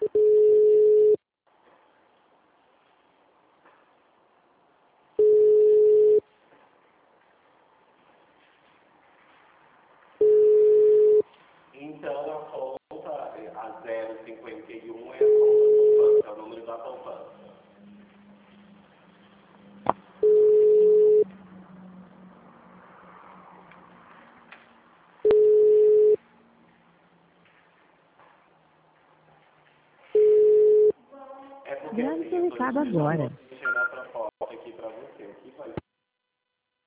Então, a conta, a 051 é a conta poupança, é o número da poupança. Grave seu recado agora.